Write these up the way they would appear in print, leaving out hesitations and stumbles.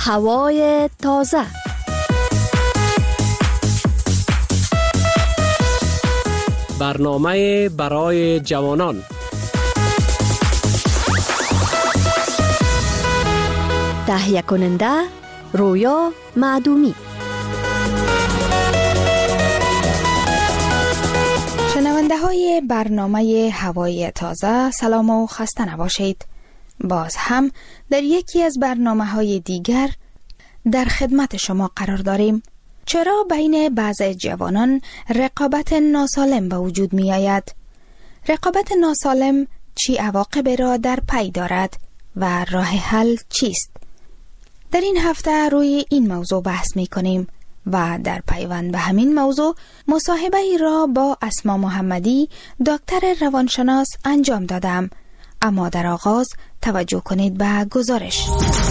هوای تازه. برنامه برای جوانان. تهیه کننده رویا معدومی. شنونده های برنامه هوای تازه، سلام و خسته نباشید. باز هم در یکی از برنامه های دیگر در خدمت شما قرار داریم. چرا بین بعض جوانان رقابت ناسالم به وجود می آید؟ رقابت ناسالم چی عواقبی را در پی دارد و راه حل چیست؟ در این هفته روی این موضوع بحث می کنیم و در پیوند به همین موضوع مصاحبه ای را با اسما محمدی، دکتر روانشناس انجام دادم. اما در آغاز توجه کنید به گزارش.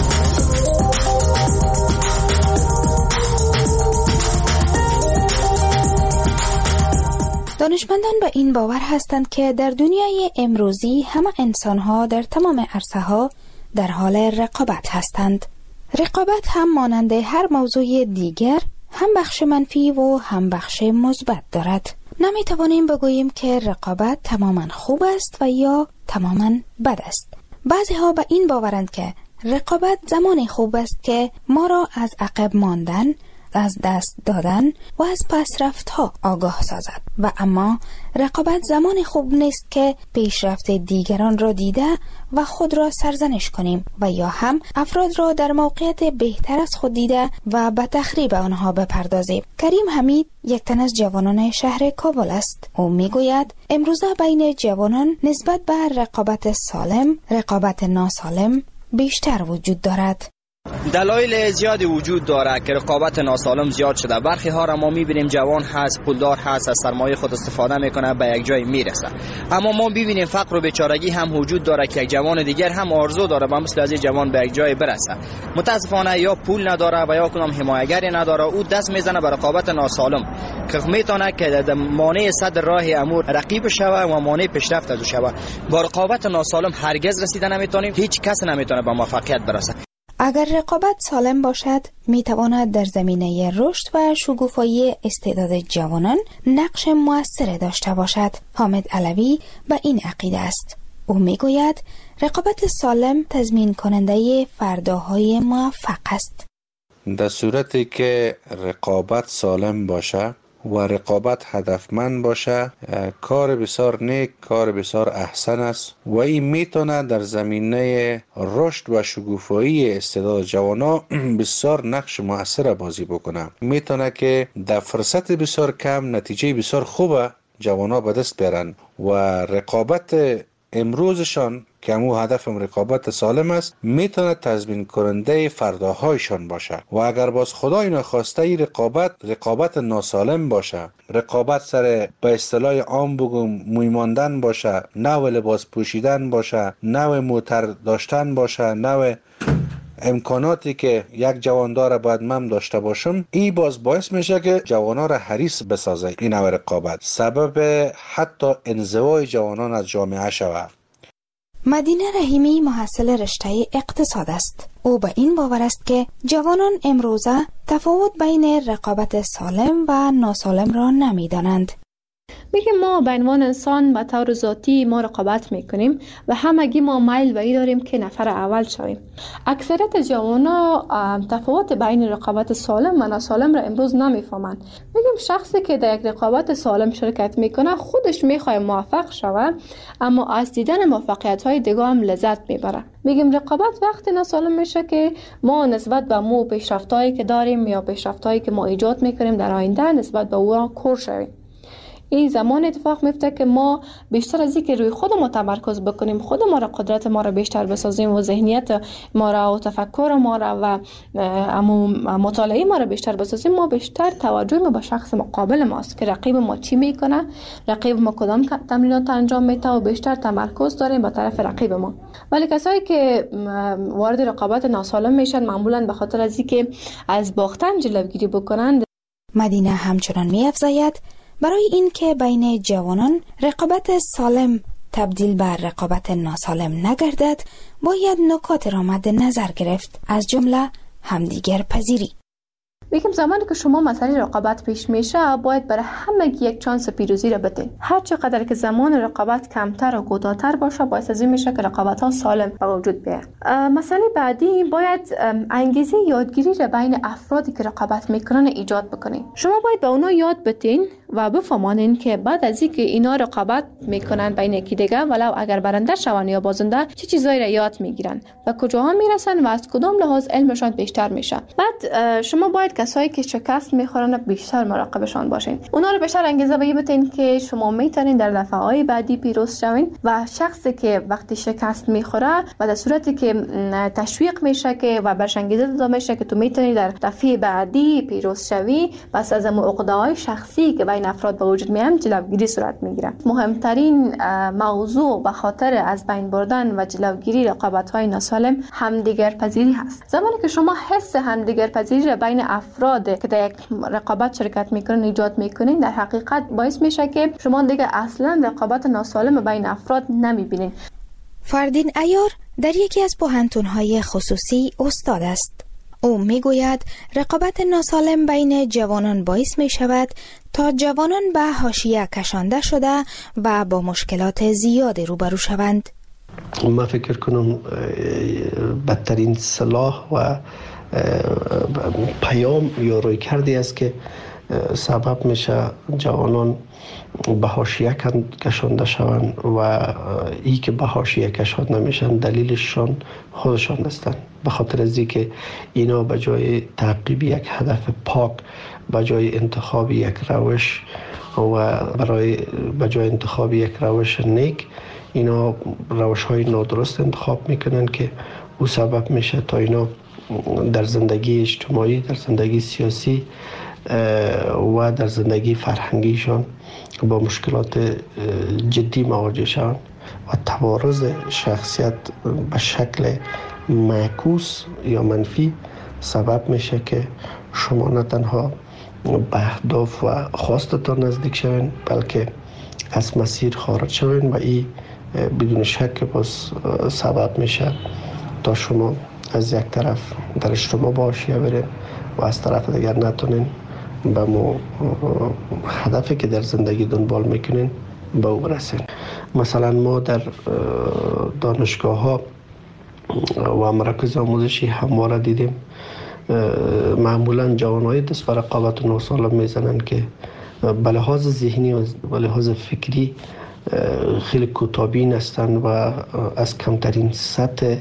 دانشمندان به این باور هستند که در دنیای امروزی همه انسان‌ها در تمام عرصه‌ها در حال رقابت هستند. رقابت هم مانند هر موضوع دیگر هم بخش منفی و هم بخش مثبت دارد. نمی‌توانیم بگوییم که رقابت تماماً خوب است و یا تماماً بد است. بعضی‌ها به این باورند که رقابت زمان خوب است که ما را از عقب ماندن، از دست دادن و از پسرفت‌ها آگاه سازد و اما رقابت زمان خوب نیست که پیشرفت دیگران را دیده و خود را سرزنش کنیم و یا هم افراد را در موقعیت بهتر از خود دیده و به تخریب آنها بپردازیم. کریم حمید یک تن از جوانان شهر کابل است. او میگوید امروزه بین جوانان نسبت به رقابت سالم، رقابت ناسالم بیشتر وجود دارد. دلایل زیادی وجود داره که رقابت ناسالم زیاد شده. برخی ها را ما میبینیم جوان هست، پولدار هست، از سرمایه خود استفاده میکنه، به یک جای میرسه. اما ما ببینیم فقر و بیچارگی هم وجود داره که یک جوان دیگر هم آرزو داره با مثل از این جوان به یک جای برسه. متاسفانه یا پول نداره و یا کدام حمایتگری نداره، او دست میزنه به رقابت ناسالم که میتونه که مانع صدر راه امور رقیب شوه و مانع پیشرفت از شوه. با رقابت ناسالم هرگز رسیدن نمیتونیم، هیچ کس نمیتونه به موفقیت برسه. اگر رقابت سالم باشد، می تواند در زمینه رشد و شکوفایی استعداد جوانان نقش مؤثر داشته باشد. حامد علوی به این عقیده است. او می گوید رقابت سالم تضمین کننده فرداهای موفق است. در صورتی که رقابت سالم باشه و رقابت هدفمند باشه، کار بسیار نیک، کار بسیار احسن است و این میتونه در زمینه رشد و شکوفایی استعداد جوانا بسیار نقش مؤثر بازی بکنه. میتونه که در فرصت بسیار کم نتیجه بسیار خوب جوانا به دست بیارن و رقابت امروزشان که همون هدف رقابت سالم است میتونه تضمین کننده فرداهایشان باشه. و اگر باز خدای نخواسته ای رقابت ناسالم باشه، رقابت سر به اصطلاح عام بگم مویماندن باشه، نوع لباس پوشیدن باشه، نوع موتر داشتن باشه، نوع امکاناتی که یک جوان داره باید من داشته باشم، این باز باعث میشه که جوانا را حریص بسازه. این نوع رقابت سبب حتی انزوای جوانان از جامعه شود. مدینه رحیمی محصل رشته اقتصاد است. او به این باور است که جوانان امروزه تفاوت بین رقابت سالم و ناسالم را نمیدانند. میگه ما به عنوان انسان به طور ذاتی ما رقابت میکنیم و همگی ما میل به این داریم که نفر اول شویم. اکثریت جوانا تفاوت بین رقابت سالم و ناسالم را امروز نمیفهمند. میگیم شخصی که در یک رقابت سالم شرکت میکنه خودش میخواد موفق شود، اما از دیدن موفقیت های دیگه هم لذت میبره. میگیم رقابت وقتی ناسالم میشه که ما نسبت به مو پیشرفتایی که داریم یا پیشرفتایی که ما ایجاد میکنیم در آینده نسبت به او کور شویم. این زمان اتفاق میفته که ما بیشتر از اینکه روی خود ما تمرکز بکنیم، خود ما را قدرت ما را بیشتر بسازیم و ذهنیت ما را و تفکر ما را و مطالعه ما را بیشتر بسازیم، ما بیشتر توجه ما به شخص مقابل ماست که رقیب ما چی میکنه، رقیب ما کدام تمرینات انجام میده و بیشتر تمرکز داریم به طرف رقیب ما. ولی کسایی که وارد رقابت ناسالم میشن معمولا به خاطر از اینکه از باختن جلوگیری بکنند. مدینه همچنان می‌افزاید برای این که بین جوانان رقابت سالم تبدیل به رقابت ناسالم نگردد، باید نکات را مد نظر گرفت، از جمله همدیگر پذیری. میگم زمانی که شما مسئله رقابت پیش میشه باید برای همه یک چانس پیروزی را بدین. هر چقدر که زمان رقابت کمتر و کوتاه‌تر باشه باعث از این میشه که رقابت ها سالم به وجود بیاد. مسئله بعدی باید انگیزه یادگیری را بین افرادی که رقابت میکنن ایجاد بکنین. شما باید به اونا یاد بدین و بفهمانین که بعد از اینکه اینا رقابت میکنن بین یکی دیگه ولو اگر برنده شون یا بازنده چه چیزایی را یاد میگیرن و کجاها میرسن و از کدام لحاظ علمشان بیشتر میشه. بعد شما باید کسایی که شکست میخورن بیشتر مراقبشان باشین. اونا رو بیشتر انگیزه بدین که شما میتونین در دفعه‌های بعدی پیروز شوین و شخصی که وقتی شکست میخوره و در صورتی که تشویق میشه که و برش انگیزه داده میشه که تو میتونی در دفعه بعدی پیروز شوی، بس از عقده‌های شخصی که بین افراد به وجود میاد جلوگیری صورت میگیره. مهمترین موضوع به خاطر از بین بردن و جلوگیری رقابت‌های ناسالم همدیگر پذیری هست. زمانی که شما حس همدیگر پذیری را بین افراد که در یک رقابت شرکت میکنن ایجاد میکنین، در حقیقت باعث میشه که شما دیگه اصلا رقابت ناسالم بین افراد نمیبینین. فردین عیار در یکی از پوهنتون‌های خصوصی استاد است. او میگوید رقابت ناسالم بین جوانان باعث می شود تا جوانان به حاشیه کشانده شده و با مشکلات زیادی روبرو شوند. من فکر کنم بدترین سلاح و پیام یا رویکردی است که سبب میشه جوانان به حاشیه کشانده شوند و ای که به حاشیه کشانده نمیشن دلیلشان خودشان هستند. به خاطر از اینکه اینا به جای تعقیب یک هدف پاک، به جای انتخاب یک روش و به جای انتخاب یک روش نیک، اینا روش های نادرست انتخاب میکنن که او سبب میشه تا اینا در زندگی اجتماعی، در زندگی سیاسی و در زندگی فرهنگیشان با مشکلات جدی مواجه شوند و توارث شخصیت به شکل معکوس یا منفی سبب میشه که شما نه تنها به اهداف و خواستتان نزدیک شوین بلکه از مسیر خارج شوین و این بدون شک باز سبب میشه تا شما از یک طرف در اجتماع با حاشیه برین و از طرف دیگر نتونین به هدفی که در زندگی دنبال میکنین به او برسین. مثلا ما در دانشگاه ها و مراکز آموزشی همواره دیدیم معمولا جوانای دست به رقابت ناسالم میزنن که به لحاظ ذهنی و به لحاظ فکری خیلی کوتاه‌بین هستند و از کمترین سطح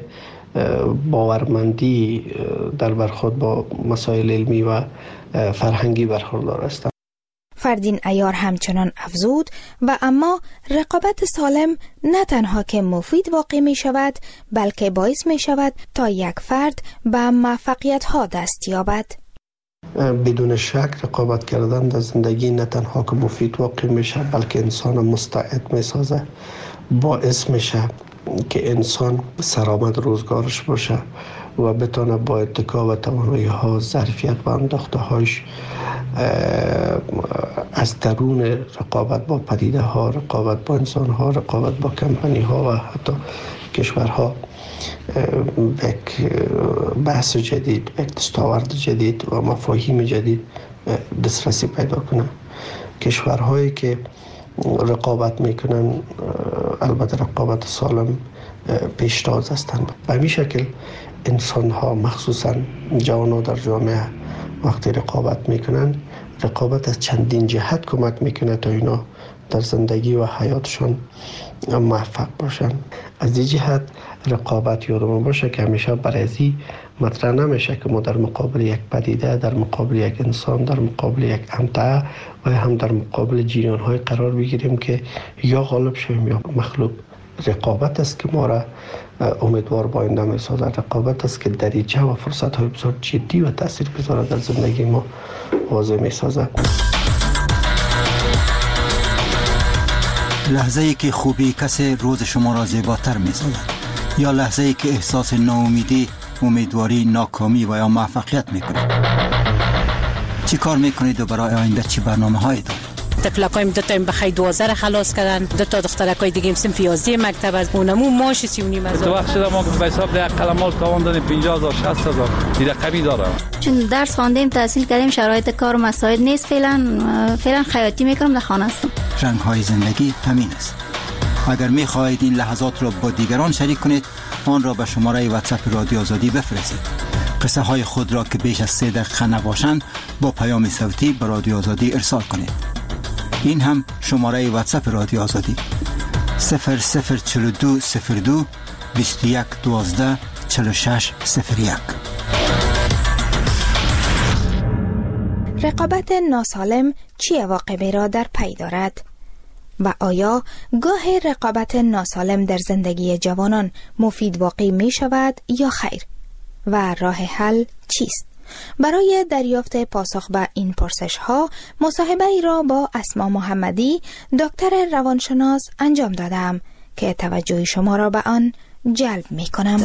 باورمندی در برخورد با مسائل علمی و فرهنگی برخوردار هستند. فردین عیار همچنان افزود و اما رقابت سالم نه تنها که مفید واقع می شود بلکه باعث می شود تا یک فرد به موفقیت ها دست یابد. بدون شک رقابت کردن در زندگی نه تنها که مفید واقع می شود بلکه انسان مستعد می سازه، باعث می شود که انسان سرآمد روزگارش باشه و بتونه با اتکا و توانایی ها، ظرفیت و انداخته هاش از درون رقابت با پدیده ها، رقابت با انسان ها، رقابت با کمپانی ها و حتی کشورها یک بحث جدید، یک دستاورد جدید و مفاهیم جدید دسترسی پیدا کنه. کشورهایی که رقابت میکنن البته رقابت سالم پیشتاز هستند. به همین شکل انسان ها مخصوصا جوان ها در جامعه وقتی رقابت میکنن، رقابت از چندین جهت کمک میکنه تا اینا در زندگی و حیاتشون موفق باشن. از این جهت رقابت یادمون باشه که همیشه برای ازی مطرح نمیشه که ما در مقابل یک پدیده، در مقابل یک انسان، در مقابل یک امتعه و هم در مقابل جریان های قرار بگیریم که یا غالب شویم یا مغلوب. رقابت است که ما را امیدوار با آینده می‌سازد. رقابت است که دریچه و فرصت های بسیار جدی و تاثیرگذار در زندگی ما واضح می‌سازد. لحظه‌ای که خوبی کسی روز شما را زیباتر می‌سازد یا لحظه‌ای که احساس ناامیدی، امیدواری، ناکامی و یا موفقیت می‌کنید. چی کار می‌کنید و برای آینده چی برنامه‌هایی دارید؟ تفلکایم دو تا بخای 12 را خلاص کردن، دو تا دخترکای دیگه هم صنف 11 مکتب از اونمو ماش 39 هزار. تو وقت شده ما به حساب ده قلمال تاوان دادیم 50000 60000 این رقمی داره. چون درس خواندیم تحصیل کردیم شرایط کار مساعد نیست، فعلا خیاطی میکنم در خانه هستم. رنگ های زندگی همین است. اگر می خواهید این لحظات را با دیگران شریک کنید، آن را به شماره واتساپ رادیو آزادی بفرستید. قصه های خود را که بیش از 3 دقیقه نباشند با پیام صوتی به رادیو آزادی ارسال کنید. این هم شماره واتساپ رادیو آزادی 004202 21 12 46 01. رقابت ناسالم چه عواقبی را در پی دارد؟ و آیا گاه رقابت ناسالم در زندگی جوانان مفید واقع می شود یا خیر؟ و راه حل چیست؟ برای دریافت پاسخ به این پرسش ها مصاحبه ای را با اسما محمدی دکتر روانشناس انجام دادم که توجه شما را به آن جلب می کنم.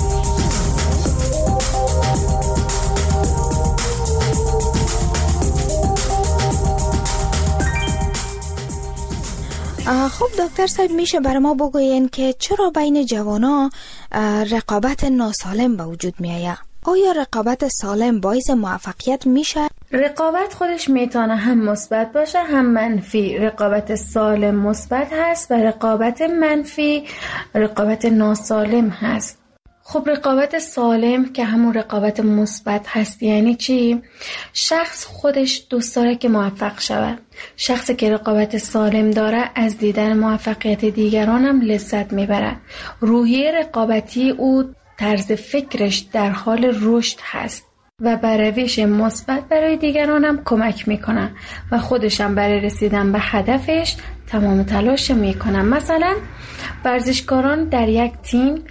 خب دکتر صاحب، میشه برای ما بگوین که چرا بین جوانا رقابت ناسالم به وجود میآید؟ آیا رقابت سالم باعث موفقیت میشه؟ رقابت خودش میتونه هم مثبت باشه هم منفی. رقابت سالم مثبت هست و رقابت منفی رقابت ناسالم هست. خب رقابت سالم که همون رقابت مثبت هست یعنی چی؟ شخص خودش دوست داره که موفق شود. شخصی که رقابت سالم داره از دیدن موفقیت دیگران هم لذت میبره. روحیه رقابتی او طرز فکرش در حال رشد هست و به روش مثبت برای دیگران هم کمک میکنه و خودش هم برای رسیدن به هدفش تمام تلاش میکنه. مثلا ورزشکاران در یک تیم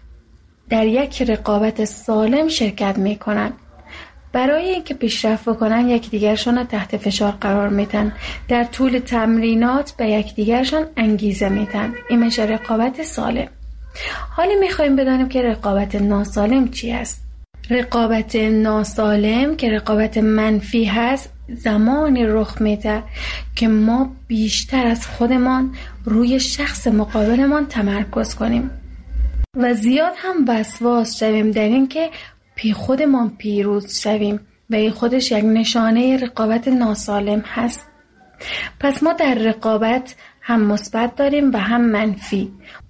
در یک رقابت سالم شرکت میکنن. برای اینکه پیشرفت بکنن یکدیگرشون رو تحت فشار قرار میدن. در طول تمرینات به یکدیگرشون انگیزه میدن. این میشه رقابت سالم. حالا میخوایم بدانیم که رقابت ناسالم چی است. رقابت ناسالم که رقابت منفی هست زمانی رخ میده که ما بیشتر از خودمان روی شخص مقابلمان تمرکز کنیم و زیاد هم وسواس شویم در این که خودمان پیروز شویم و این خودش یک نشانه رقابت ناسالم هست. پس ما در رقابت هم مثبت داریم و هم منفی.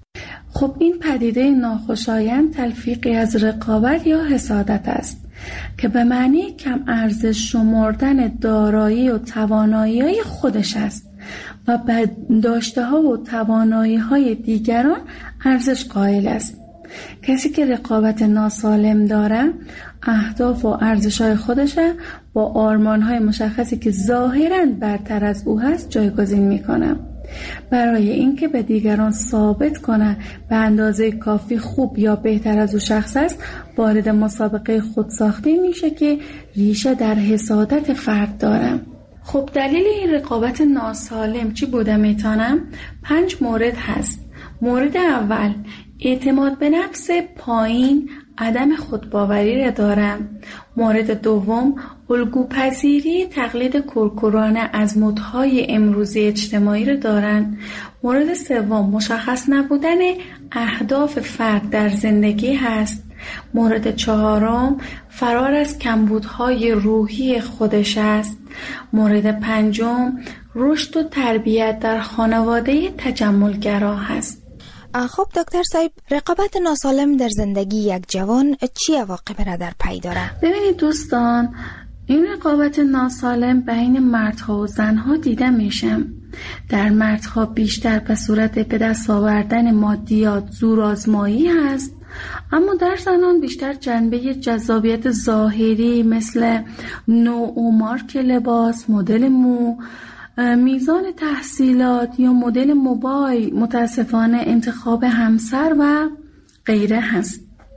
خب این پدیده ناخوشایند تلفیقی از رقابت یا حسادت است که به معنی کم ارزش شمردن دارایی و توانایی خودش است و به داشته ها و توانایی های دیگران ارزش قائل است. کسی که رقابت ناسالم داره اهداف و ارزش های خودش با آرمان های مشخصی که ظاهراً برتر از او هست جایگزین میکنه. برای اینکه به دیگران ثابت کنه به اندازه کافی خوب یا بهتر از او شخص است، وارد مسابقه خودساخته میشه که ریشه در حسادت فرد داره. خب دلیل این رقابت ناسالم چی بوده میتونم؟ 5 مورد هست. مورد اول اعتماد به نفس پایین، عدم خودباوری را دارم. مورد دوم الگوپذیری، تقلید کورکورانه از مدهای امروزی اجتماعی را دارند. مورد سوم مشخص نبودن اهداف فرد در زندگی هست. مورد چهارم فرار از کمبودهای روحی خودش است. مورد پنجم رشد و تربیت در خانواده تجملگرا هست. خب دکتر صاحب، رقابت ناسالم در زندگی یک جوان چی عواقب را در پی داره؟ ببینید دوستان، این رقابت ناسالم بین مردها و زنها دیده میشه. در مردها بیشتر به صورت به دست آوردن مادیات، زورآزمایی هست، اما در زنان بیشتر جنبه جذابیت ظاهری مثل نوع و مارک لباس، مدل مو، میزان تحصیلات یا مدل موبایل، متاسفانه انتخاب همسر و غیره هست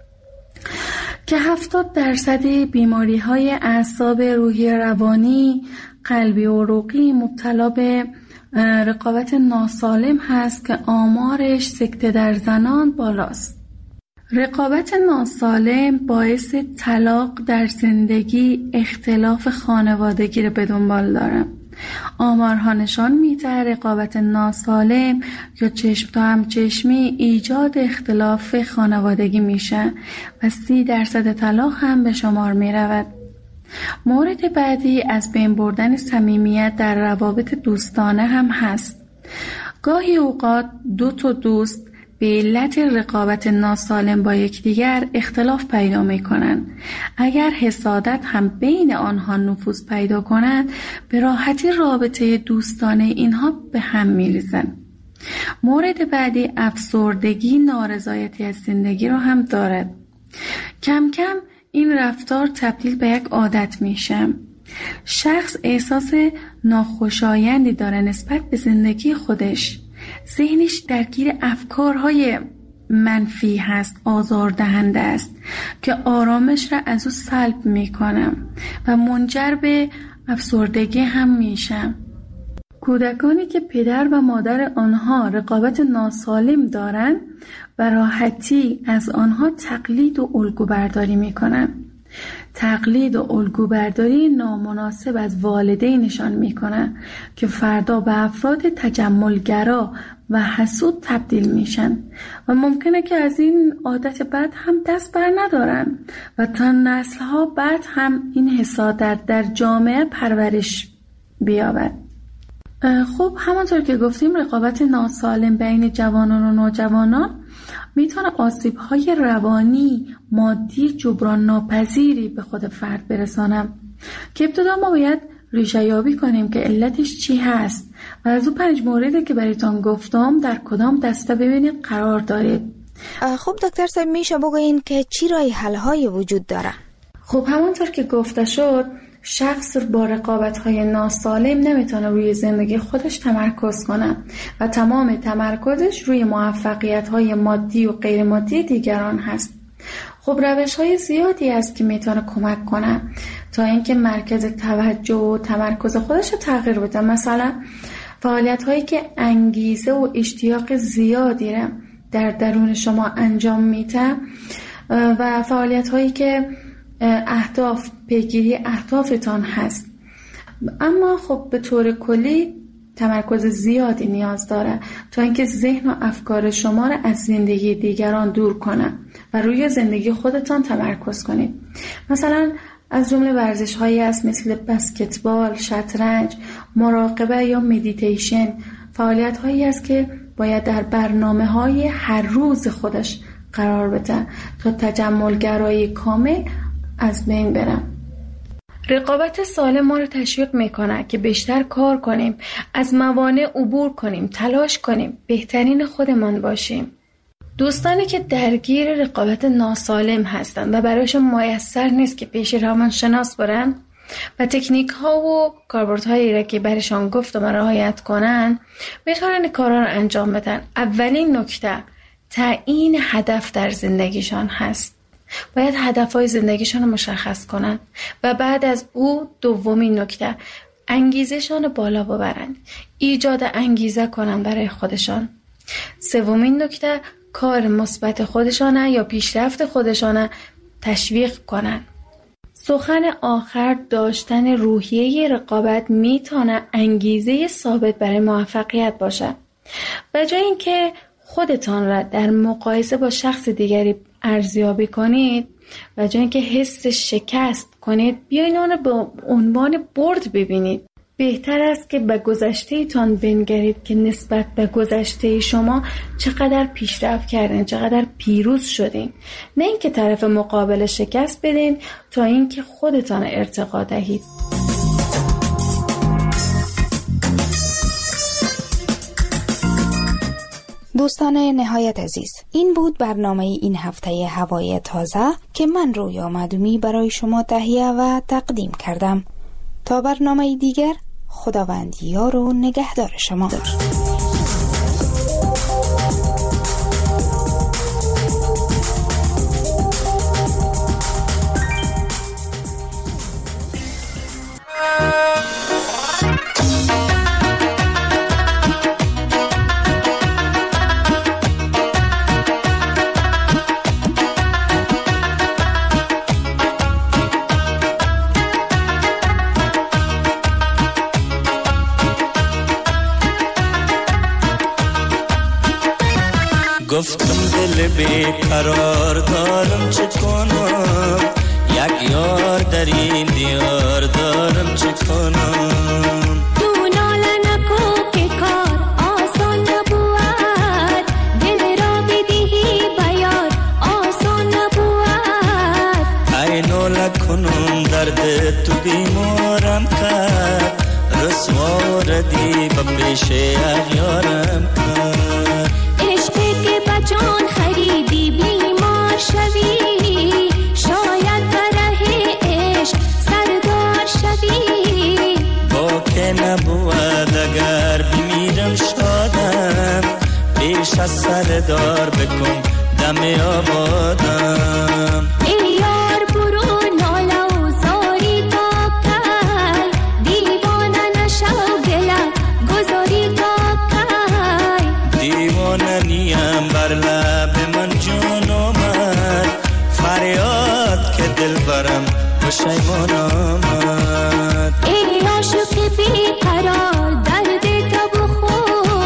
که 70% بیماری‌های اعصاب، روحی، روانی، قلبی و عروقی مبتلا به رقابت ناسالم هست که آمارش سکته در زنان بالاست. رقابت ناسالم باعث طلاق در زندگی، اختلاف خانوادگی رو به دنبال داره. آمارها نشان می‌دهد رقابت ناسالم یا چشم تا همچشمی ایجاد اختلاف خانوادگی میشه و 30% طلاق هم به شمار میرود. مورد بعدی از بین بردن صمیمیت در روابط دوستانه هم هست. گاهی اوقات دو تا دوست به علت رقابت ناسالم با یکدیگر اختلاف پیدا می‌کنند. اگر حسادت هم بین آنها نفوذ پیدا کند، به راحتی رابطه دوستانه اینها به هم می‌ریزند. مورد بعدی افسردگی، نارضایتی از زندگی را هم دارد. کم کم این رفتار تبدیل به یک عادت میشه. شخص احساس ناخوشایندی داره نسبت به زندگی خودش. ذهنش درگیر افکارهای منفی هست، آزاردهنده است که آرامش را از او سلب میکنه و منجر به افسردگی هم میشه. کودکانی که پدر و مادر آنها رقابت ناسالم دارند و راحتی از آنها تقلید و الگو برداری میکنند. تقلید و الگو برداری نامناسب از والدینشان میکنند که فردا به افراد تجملگرا و حسود تبدیل میشن و ممکنه که از این عادت بد هم دست بر ندارن و تا نسل‌ها بعد هم این حسادت در جامعه پرورش بیابد. خب همانطور که گفتیم رقابت ناسالم بین جوانان و نوجوانان میتونه آسیب‌های روانی، مادی جبران ناپذیری به خود فرد برسانه که ابتدا ما باید ریشه یابی کنیم که علتش چی هست و از اون 5 موردی که برایتان گفتم در کدام دسته ببینید قرار دارید. خب دکتر صاحب میشه بگوین که چی راه حل‌های وجود داره؟ خب همونطور که گفته شد شخص با رقابت‌های ناسالم نمیتونه روی زندگی خودش تمرکز کنه و تمام تمرکزش روی موفقیت‌های مادی و غیر مادی دیگران هست. خب روش‌های زیادی هست که میتونه کمک کنه تا اینکه مرکز توجه و تمرکز خودش رو تغییر بده. مثلا فعالیت‌هایی که انگیزه و اشتیاق زیادی رو در درون شما انجام میده و فعالیت‌هایی که پیگیری اهدافتان هست. اما خب به طور کلی تمرکز زیادی نیاز داره تا اینکه ذهن و افکار شما را از زندگی دیگران دور کنه و روی زندگی خودتان تمرکز کنید. مثلا از جمله ورزش‌هایی هست مثل بسکتبال، شطرنج، مراقبه یا مدیتیشن. فعالیت‌هایی است که باید در برنامه‌های هر روز خودش قرار بده تا تجملگرایی کامل از بین بره. رقابت سالم ما رو تشویق میکنه که بیشتر کار کنیم، از موانع عبور کنیم، تلاش کنیم، بهترین خودمان باشیم. دوستانی که درگیر رقابت ناسالم هستند و برایشون میسر نیست که پیش روانشناس برن و تکنیک ها و کاربردهایی را که برایشان گفتم رعایت کنن، میتونن کارا رو انجام بدن. اولین نکته تعیین هدف در زندگیشان هست. باید هدفهای زندگیشان رو مشخص کنن و بعد از او دومین نکته انگیزشان رو بالا ببرن، ایجاد انگیزه کنن برای خودشان. سومین نکته کار مثبت خودشانه یا پیشرفت خودشانه تشویق کنن. سخن آخر داشتن روحیه رقابت میتونه انگیزه ثابت برای موفقیت باشه. و جای اینکه خودتان را در مقایسه با شخص دیگری ارزیابی کنید و جای اینکه حس شکست کنید، بیاین آن به عنوان برد ببینید. بهتر است که به گذشته تان بنگرید که نسبت به گذشته شما چقدر پیشرفت کردین، چقدر پیروز شدین، نه اینکه طرف مقابل شکست بدین تا اینکه خودتان ارتقا دهید. دوستان نهایت عزیز، این بود برنامه این هفته هوای تازه که من رویا معدومی برای شما تهیه و تقدیم کردم. تا برنامه دیگر، خداوند یار و نگهدار شما. گفتم دل بیقرار دارم چه کنم، یک یار در این دیار دارم چه کنم. تو ناله نکو که کار آسان نبود، دل را بدهی بیار آسان نبود. ای ناله کنم درد تو بیمارم کرد، رسوا ردی به پیش اغیارم کرد. عشقی که بجان خریدی بیمار شوی، شاید بره عشق سردار شوی. با که نبود اگر بمیرم شادم، پیش از سردار بکن دم آبادم. ای یار برو ناله و زاری تا کی، دیوانه نشو دلم گذاری تا کی. دیوانه نیم بر لب من جان آمد، فریاد که دل برم پشیمان آمد. ای عاشق بیقرار درد تو بخو،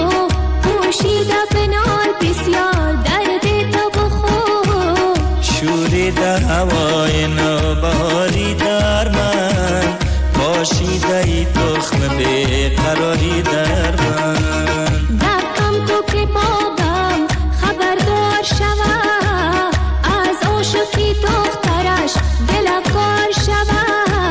پوشیده بنال بسیار درد تو بخو. شوریده هوای نوبهاری در من، پاشیده ای تخم بیقراری در من. دقم تو که بابم خبردار شوه، از عاشقی دخترش دلکار شوه.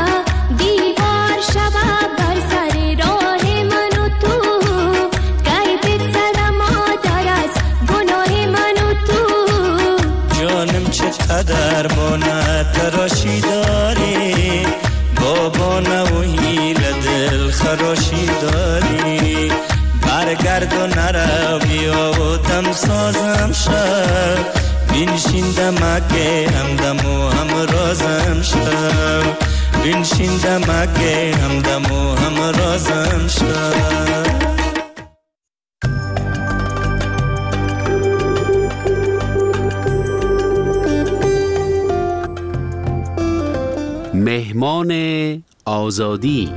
دیوار شوه بر سر راه من و تو، گی بگذره مادر از گناه من و تو. جانم چقدر بانه تراشی داری، بابانه و هیل دل خراشی داری. برگرد و نرو بیا و دم سازم شد، بینشین دمکه همدم و همرازم شد. بینشین دمکه همدم و همرازم شد. مهمان آزادی.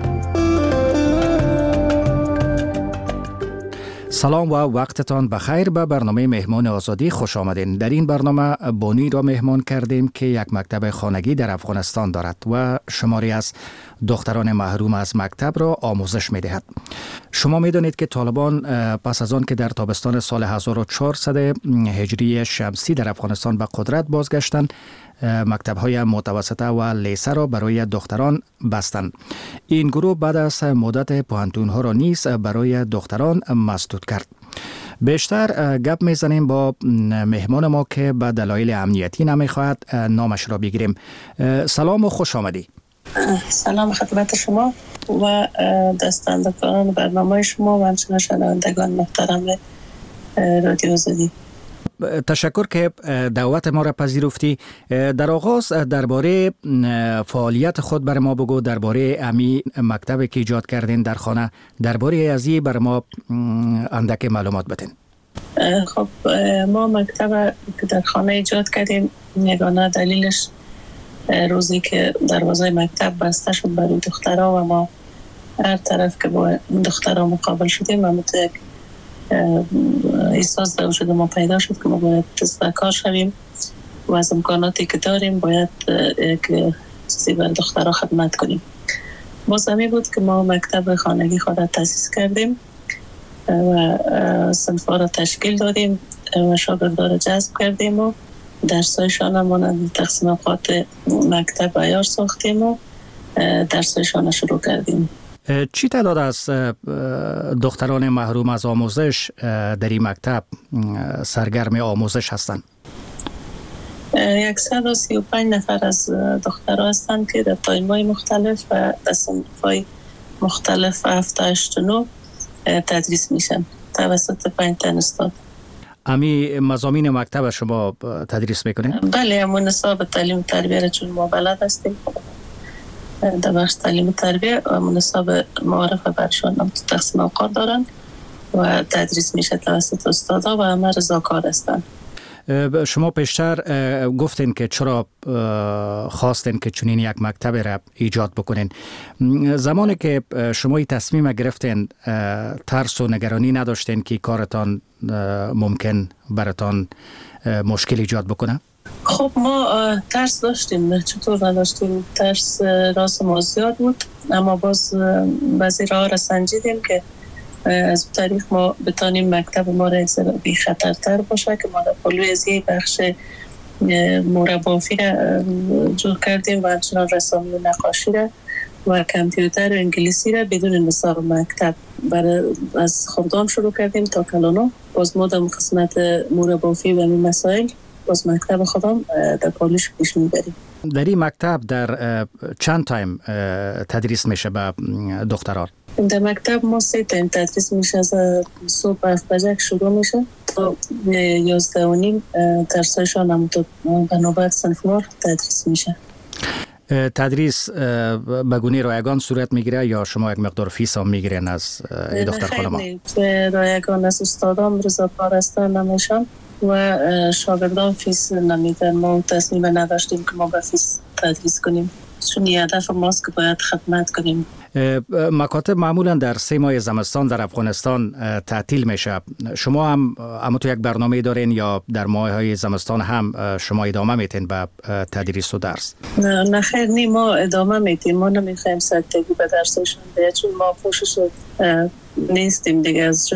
سلام و وقتتان بخیر. به برنامه مهمان آزادی خوش آمدین. در این برنامه بانی را مهمان کردیم که یک مکتب خانگی در افغانستان دارد و شماری از دختران محروم از مکتب را آموزش می دهد. شما می دانید که طالبان پس از آن که در تابستان سال 1400 هجری شمسی در افغانستان به قدرت بازگشتند، مکتب‌های متوسطه و لیسه را برای دختران بستند. این گروه بعد از مدت پوهنتون‌ها را نیز برای دختران مسدود کرد. بیشتر گپ میزنیم با مهمان ما که به دلایل امنیتی نمیخواهد نامش را بگیریم. سلام و خوش آمدی. سلام خدمت شما و دستاندکاران برنامه شما و همچنین شنوندگان محترم رادیو آزادی. تشکر که دعوت ما را پذیرفتی. در آغاز درباره فعالیت خود بر ما بگو، درباره امی مکتبی که ایجاد کردین در خانه، درباره ازی بر ما اندک معلومات بدین. خب ما مکتب که در خانه ایجاد کردیم، یگانه دلیلش روزی که دروازه مکتب بسته شد برای دخترها و ما هر طرف که با دخترها مقابل شدیم و یک احساس در وجود ما پیدا شد که ما باید دستکار شویم و از امکاناتی که داریم باید که چیزی بر دخترها خدمت کنیم. بازمی بود که ما مکتب خانگی خود را تأسیس کردیم و صنف‌ها را تشکیل دادیم و شاگردان را جذب کردیم و درسایشان را مانند تقسیم اوقات مکتب عیار ساختیم و درسایشان را شروع کردیم. چی تعداد از دختران محروم از آموزش در این مکتب سرگرم آموزش هستند؟ 135 نفر از دخترها هستند که در تایم‌های مختلف و در صنف‌های مختلف 7-8 تدریس میشن توسط 5 تن استاد. امی مضامین مکتب شما تدریس میکنین؟ بله، همون نصاب تعلیم و تربیه را چون ما بلد هستیم در بخش تعلیم و تربیه و نصاب معارفه برشان هم تقسیم اوقات دارن و تدریس میشه توسط استادا و همه رضاکار هستن. شما پیشتر گفتین که چرا خواستین که چنین یک مکتب را ایجاد بکنین. زمانی که شما این تصمیم گرفتین ترس و نگرانی نداشتین که کارتان ممکن براتان مشکل ایجاد بکنه؟ خب ما ترس داشتیم، چطور نداشتیم؟ ترس راست ما زیاد بود، اما باز بعضی راه را سنجیدیم که از طریق ما بتانیم مکتب ما را بی خطرتر باشه که ما در پلوی از یک بخش مربافی را جور کردیم و همچنان رسامی و نقاشی را و کامپیوتر و انگلیسی را بدون نصاب مکتب از خردام شروع کردیم تا کلانو. باز ما در قسمت مربافی و این مسائل باز مکتب خودم در پالوش پیش میبریم. در این مکتب در چند تایم تدریس میشه به دختران؟ در مکتب ما 3 تایم تدریس میشه، از صبح 7 بجه شروع میشه تا 11:30 درسایشان هم تا بنابرای صنفوار تدریس میشه. تدریس به گونه رایگان صورت میگیره یا شما یک مقدار فیس هم میگیرین از دختر خانما؟ رایگان از استادان رضاکار هستن نمیشن و شاگردان فیس نمیدن. ما تصمیم نداشتیم که ما به فیس تدریس کنیم، چون هدف ماست که باید خدمت کنیم. مکاتب معمولا در 3 ماه زمستان در افغانستان تعطیل میشه. شما هم اما تو یک برنامه دارین یا در ماه‌های زمستان هم شما ادامه میتین به تدریس و درس؟ نه خیر، نی ما ادامه میتیم. ما نمیخوایم سرتگی به درسشون بده، چون ما پوشش نیستیم دیگه از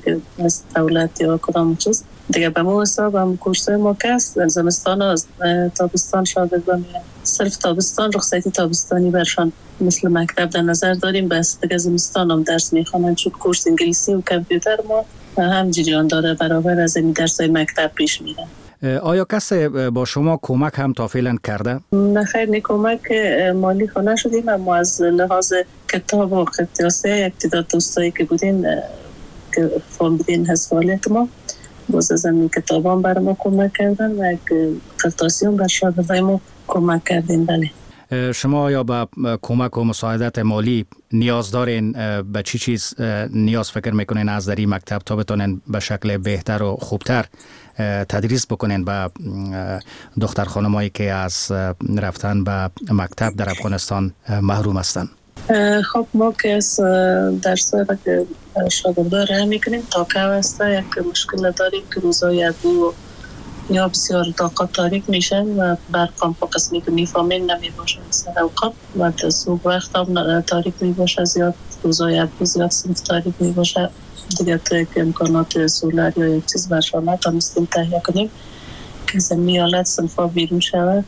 دولت یا کدام چیز دیگه. به ما حساب هم کورسای ما کس در زمستان از تابستان شاگردان میرن. صرف تابستان رخصتی تابستانی برشان مثل مکتب در نظر داریم، بس دیگه زمستان هم درس میخوانن، چون کورس انگلیسی و کامپیوتر ما هم جریان داره برابر از این درسای مکتب پیش میرن. آیا کسی با شما کمک هم تا فعلا کرده؟ نه خیر، نه کمک مالی خونه شدیم، اما از لحاظ کتاب و قطعاسه یک تعداد دوستایی که بودین که فرم بدین از فعالیت ما، باز از این کتاب هم برای ما کمک کردن و یک قطعاسی هم بر شاگردای ما کمک کردین. بله. شما یا به کمک و مساعدت مالی نیاز دارین؟ به چی چیز نیاز فکر میکنین از در این مکتب تا بتونین به شکل بهتر و خوبتر تدریس بکنین به دختر خانمایی که از رفتن به مکتب در افغانستان محروم هستن؟ خب ما که از درسایی را که شاگردان راه میکنیم تا که هسته یک مشکل داریم که روزای ابو یا بسیار طاقت تاریک میشن و برق هم په قسمی که میفهمین نمیباشه مثل اوقات و صبح وقت هم تاریک میباشه، زیاد روزای ابو زیاد صرف تاریک میباشه دیگه. تو یک امکانات سولر یا یک چیز برشانه تا مستیم تهیه کنیم که زمین حالت صنفا بیرون شود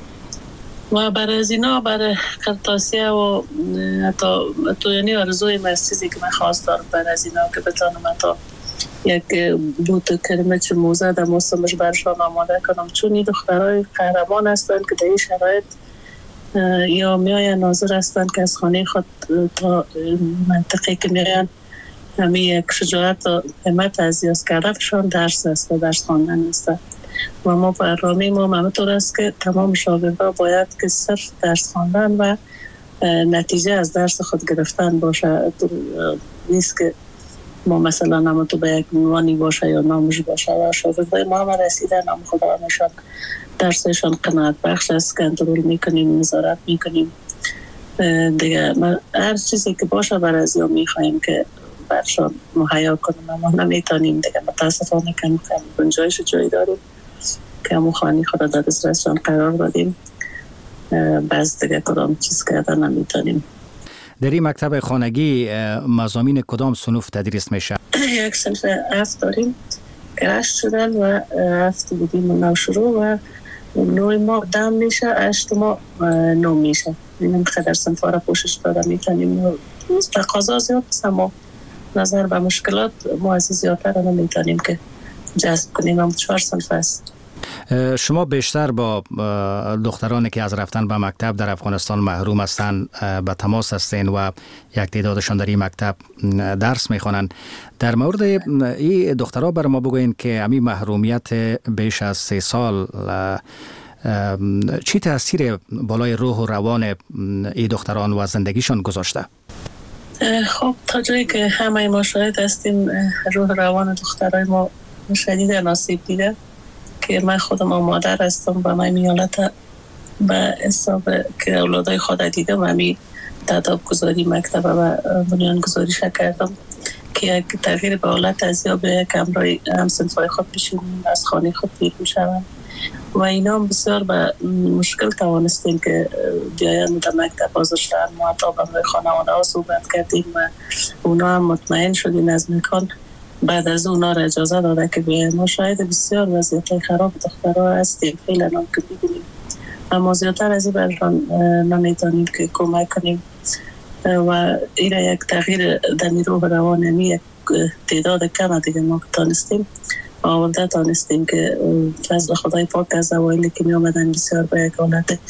و برای از اینا برای قرطاسیه و تو یعنی آرزوی مسیزی که من خواست دارم برای از اینا که بتانم تا یک بوت کلمه موزه در موسمش برشان آماده کنم، چون این دخترهای قهرمان هستند که در این شرایط یا میاین ناظر هستند که از خانه خود تا منطقه که میاین همین یک شجاعت و همت ازیاز کردنشان درس است و درس خواندن است و ما برنامه ما همینطور است که تمام شاگردان باید که صرف درس خواندن و نتیجه از درس خود گرفتن باشه. نیست که ما مثلا نام تو به یک عنوانی باشه یا نامش باشه و شاگردای ما هم رسیدن نام خدا نشان درسشان قناعت بخش است، کنترل میکنیم، نظارت میکنیم دیگه. هر چیزی که باشه برای از یا میخواییم که برشان مهیا کنیم، اما نمیتونیم دیگه. متاسفانه کم گنجایش جایی داریم که همون خانی خدا در دسترسشان قرار دادیم، بس دیگه کدام چیز کردن نمیتونیم. در این مکتب خانگی مضامین کدام صنوف تدریس میشه؟ یک صنف 7 داریم که 8 شدن و 7 بودیم و 9 شروع و 9 ما دم میشه، 8 ما 9 میشه. این خدر صنفا را پوشش داده میتونیم. تقاضا زیاد است اما نظر به مشکلات ما از زیادتر را نمیتونیم که جذب کنیم. هم 4 صنف است. شما بیشتر با دخترانی که از رفتن به مکتب در افغانستان محروم هستند به تماس هستین و یک تعدادشان در این مکتب درس میخوانند. در مورد این دخترها بر ما بگوین که همین محرومیت بیش از 3 سال چی تاثیر بالای روح و روان این دختران و زندگیشان گذاشته؟ خب تا جایی که همه ما شاهد هستیم روح روان دخترای ما شدید آسیب دیده که من خودم مادر هستم و من میالت به حساب که اولادای خود دیدم همی تداب گذاری مکتب و بنیان گذاریش کردم که یک تغییر به حالت از یا به یک امرای همسنفای خود بشیم از خانه خود بیرون شوم و اینا بسیار به مشکل توانستیم که بیاین در مکتب حاضر شدن. ما تا با خانواده ها صحبت کردیم و اونا هم مطمئن شدین از مکان. بعد از اونا را اجازه داده که بیاین. ما شاید بسیار وضعیت خراب دخترها هستیم فعلا هم که ببینیم، اما زیادتر از این برشان نمیتونیم که کمک کنیم و این یک تغییر در نیروی روانی یک تعداد کم دیگه ما تانستیم آورده تانستیم که فضل خدای پاک از اوایلی که می آمدن بسیار به یک حالت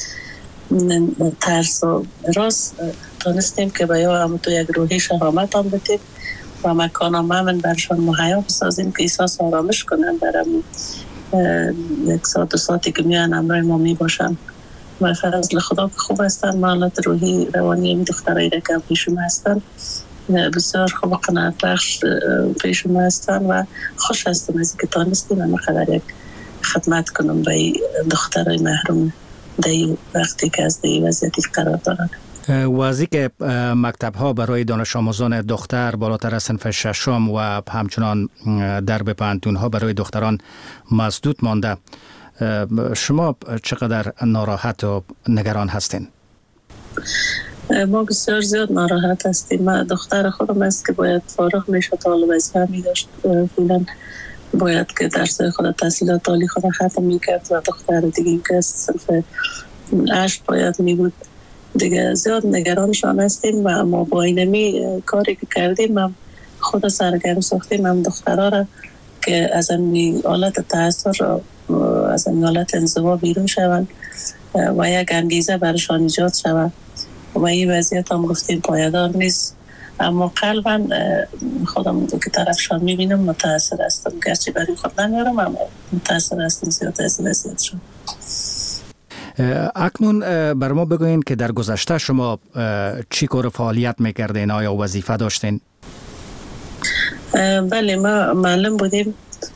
ترس و راست تانستیم که به یا هم تو یک روحی شهامت هم بتیم و مکان هم همین برشان مهیا بسازیم که احساس آرامش کنن برم یک ساعت و ساعتی که میان امرای ما می باشن و فضل خدا که خوب هستن. محلات روحی روانی این دخترایی که پیشون هستن بسیار خوب قناعت بخش پیشون هستن و خوش هستم از که تانستیم اما قدر یک خدمت کنم به دخترای محروم در وقتی که از در وضعیتی قرار دارن. واضح که مکتب ها برای دانش آموزان دختر بالاتر از صنف ششم و همچنان درب پانتون ها برای دختران مسدود مانده. شما چقدر ناراحت و نگران هستین؟ ما بسیار زیاد ناراحت هستیم. من دختر خودم است که باید فارغ میشه طالب وظیفه می داشت، فعلا باید که درسای خود تحصیلات عالی خود ختم میکرد و دختر دیگه که صنف 8 باید می بود دیگه. زیاد نگرانشان هستیم و ما با اینمی کاری که کردیم هم خود سرگرم ساختیم هم دخترها را که از این حالت تأثیر از این حالت انزوا بیرون شوند و یک انگیزه برشان ایجاد شود و این وضعیت هم گفتیم پایدار نیست، اما قلبا خودم که طرفشان میبینم متاثر هستم، گرچه برای خود نمیارم اما متاثر هستم زیاد از وضعیتشان. اکنون بر ما بگوین که در گذشته شما چی کار فعالیت میکردین؟ آیا وظیفه داشتین؟ بله، ما معلم بودیم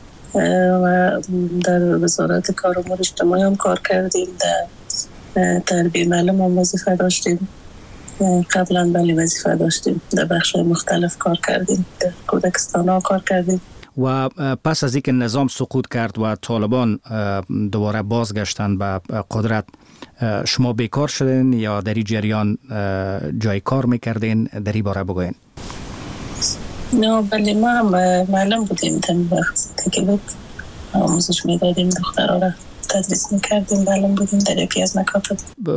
و در وزارت کار امور اجتماعی هم کار کردیم، در تربیه معلم هم وظیفه داشتیم، قبلا بله وظیفه داشتیم، در بخش مختلف کار کردیم، در کودکستان ها کار کردیم. و پس از اینکه نظام سقوط کرد و طالبان دوباره بازگشتن به قدرت، شما بیکار شدین یا در این جریان جای کار میکردین؟ در این باره بگوین. نه بله، ما هم معلم بودیم، تمی وقت که بود آموزش میدادیم، دخترها را تدریس میکردیم، معلم بودیم در یکی از مکاتب.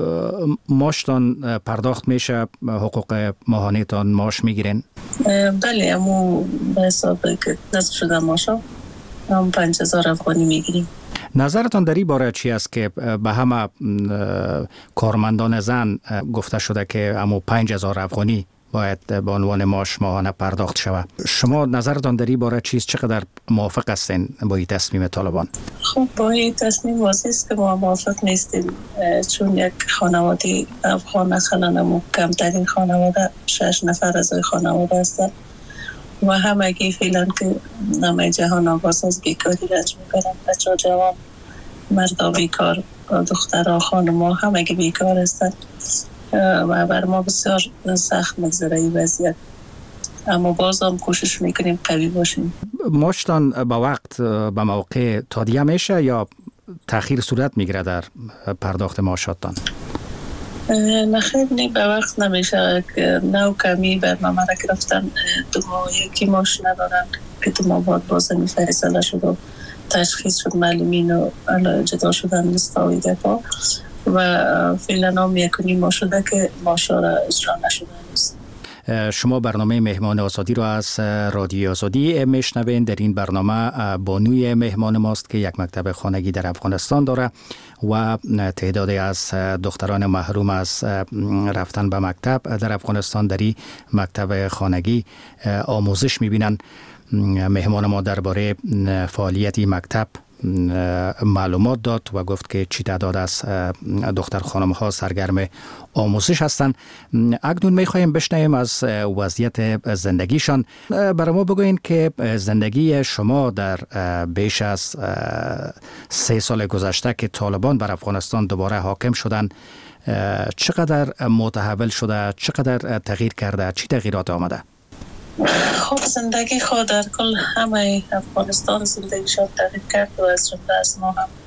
ماشتان پرداخت میشه؟ حقوق ماهانه تان ماش میگیرین؟ بله، امو به حساب که نصف شده ماشا هم 5000 افغانی میگیریم. نظرتان در این باره چی است که به همه کارمندان زن گفته شده که امو 5000 افغانی باید به عنوان معاش ماهانه پرداخت شود؟ شما نظرتان در این باره چیست؟ چقدر موافق هستین با این تصمیم طالبان؟ خب با این تصمیم واضح است که ما موافق نیستیم، چون یک خانواده افغان مثلا کمترین خانواده 6 نفر از خانواده هستند و همگی فعلا که همه جهان آغاز از بیکاری رنج میبرن، بچه جوان، مردا بیکار، دخترها، خانم‌ها همگی بیکار هستند و بر ما بسیار سخت میگذره این وضعیت، اما باز هم کوشش میکنیم قوی باشیم. ماشتان با وقت به موقع تادیه میشه یا تأخیر صورت میگیره در پرداخت معاشاتان؟ نخیر نه، به وقت نمیشه، نو کمی برنامه را گرفتن، 2 ماه یکی ماش ندارن که 2 ماه بعد باز فیصله شد و تشخیص شد معلمین و جدا شدن لستاوی دفاع و فعلا هم 1.5 ماه شده که ماشا را اجرا نشده است. شما برنامه مهمان آزادی را از رادیو آزادی میشنوین. در این برنامه بانوی مهمان ماست که یک مکتب خانگی در افغانستان داره و تعدادی از دختران محروم از رفتن به مکتب در افغانستان در این مکتب خانگی آموزش میبینن. مهمان ما درباره فعالیت مکتب معلومات داد و گفت که چی تعداد از دختر خانم ها سرگرم آموزش هستند. اکنون میخواهیم بشنویم از وضعیت زندگیشان. برای ما بگوین که زندگی شما در بیش از 3 سال گذشته که طالبان بر افغانستان دوباره حاکم شدن چقدر متحول شده، چقدر تغییر کرده، چی تغییرات آمده؟ خب زندگی خود در کل همه افغانستان زندگیشان تغییر کرد و از جمله از ما هم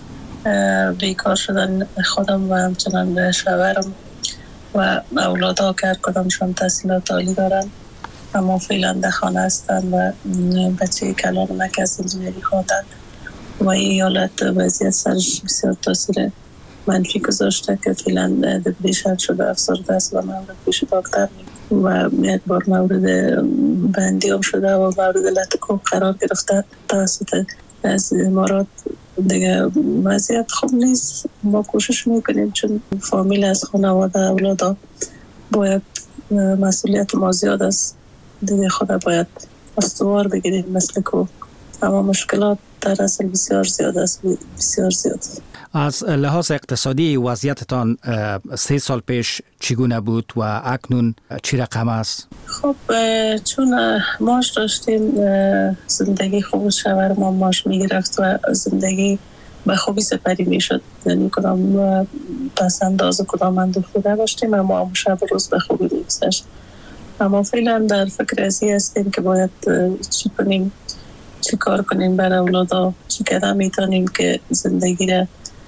بیکار شدن خودم و همچنان شوهرم و اولادها که هر کدامشان تحصیلات عالی دارن اما فعلا در خانه هستن و بچه کلان مکس انجینری خواندن و این حالت وضعیت سرش بسیار تاثیر منفی گذاشته که فعلا دپریشن شده، افسرده است و مورد پیش دکتر و یک بار مورد بندی هم شده و مورد لطکوب قرار گرفته توسط از امارات. دیگه وضعیت خوب نیست. ما کوشش میکنیم چون فامیل از خانواده اولادا باید مسئولیت ما زیاد است دیگه، خدا باید استوار بگیریم مثل کو، اما مشکلات در اصل بسیار زیاد است، بسیار زیاد. از لحاظ اقتصادی وضعیتتان 3 سال پیش چگونه بود و اکنون چی رقم است؟ خب چون ماش داشتیم زندگی خوب شوهر ما ماش میگرفت و زندگی به خوبی سپری میشد، یعنی کدام پس انداز کدام اندوخته داشتیم اما هم شب روز به خوبی میگذشت. اما فعلا در فکر ازی هستیم که باید چی کنیم، چی کار کنیم برای اولادا، چی قدم میتونیم که زندگی را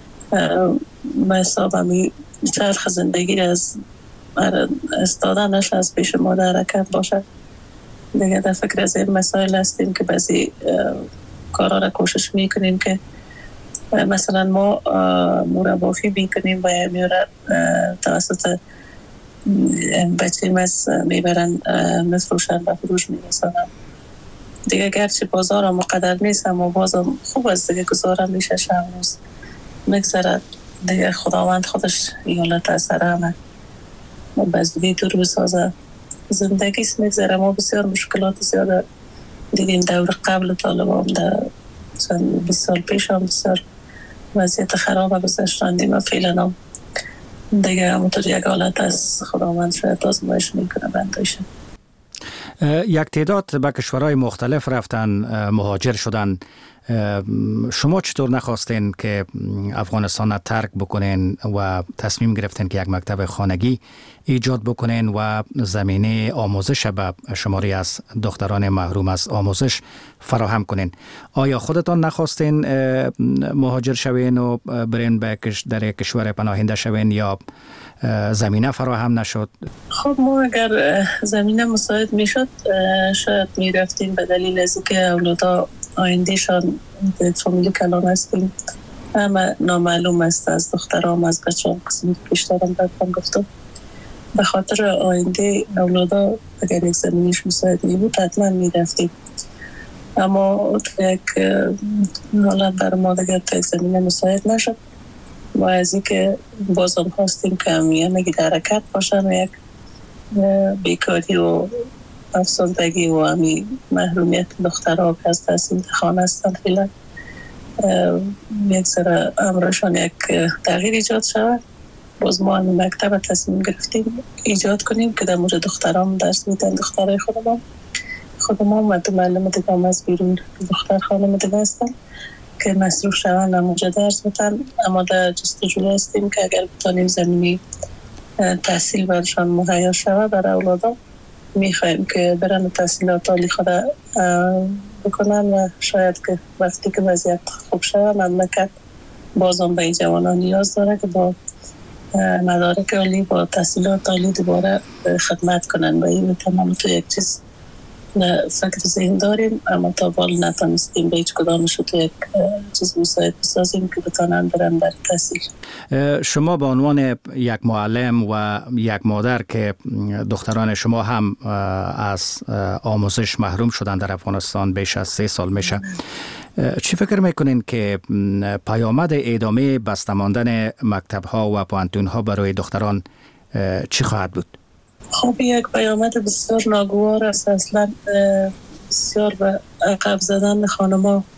به حساب همی چرخ زندگی را از دادنش از پیش ما در حرکت باشد. دیگه در فکر از این مسائل هستیم که بعضی کارا را کوشش میکنیم که مثلا ما مربافی بیکنیم و میاره توسط بچه مز میبرن مفروشن و فروش میرسانن. دیگه گرچه بازار هم مقدر نیست اما بازم خوب است دیگه گذارم میشه شب روز مگذرد دیگه. خداوند خودش یالت اثر همه بزدگی دور بسازه زندگی است مگذره. ما بسیار مشکلات زیاده دیدیم دور قبل طالبان در 20 سال پیش هم بسیار وضعیت خراب گذاشتندیم و فعلا هم دیگه همونطور یک حالت از خداوند شاید آزمایش میکنه بندایشه. یک تعداد به کشورهای مختلف رفتن، مهاجر شدن. شما چطور نخواستین که افغانستان را ترک بکنین و تصمیم گرفتین که یک مکتب خانگی ایجاد بکنین و زمینه آموزش به شماری از دختران محروم از آموزش فراهم کنین؟ آیا خودتان نخواستین مهاجر شوین و برین در یک کشور پناهنده شوین یا زمینه فراهم نشد؟ خب ما اگر زمینه مساعد میشد شاید میرفتیم، به دلیل از اینکه اولادا آیندهشان فامیل کلان هستیم همه نامعلوم است، از دخترام از بچه‌ام قسمی پیشترم براتون گفتم. به خاطر آینده اولادا اگر یک زمینیش مساعد می بود حتما میرفتیم، اما یک حالت بر ما دیگر تا یک زمینه مساعد نشد و از اینکه بازم خواستیم که همگی در حرکت باشن و یک بیکاری و افسردگی و همی محرومیت دخترها که از تحصیل خانه هستند فعلا یک سر امرشان یک تغییر ایجاد شود. باز ما هم مکتب تصمیم گرفتیم ایجاد کنیم که در مورد دختران درس میدن، دخترای خودمان و دو معلم دیگه هم از بیرون دختر خانم دیگه هستن که مصروف شوند همونجا درس میدن. اما در جستجو هستیم که اگر بتانیم زمینی تحصیل برشان مهیا شود برای اولادا میخوایم که برن تحصیلات عالی خود بکنن و شاید که وقتی که وضعیت خوب شود مملکت بازم به این جوانان نیاز داره که با مدارک عالی با تحصیلات عالی دوباره خدمت کنن و این تمام تو یک چیز فکر ذهن داریم اما تا بال نتانستیم به هیچ کدامش تو یک چیز مساعد بسازیم که بتانن برن در تحصیل. شما به عنوان یک معلم و یک مادر که دختران شما هم از آموزش محروم شدن در افغانستان بیش از 3 سال میشه، چی فکر میکنین که پیامد ادامه بسته ماندن مکتب ها و پوهنتون ها برای دختران چی خواهد بود؟ خب یک پیامد بسیار ناگوار است. اصلا بسیار به عقب زدن خانما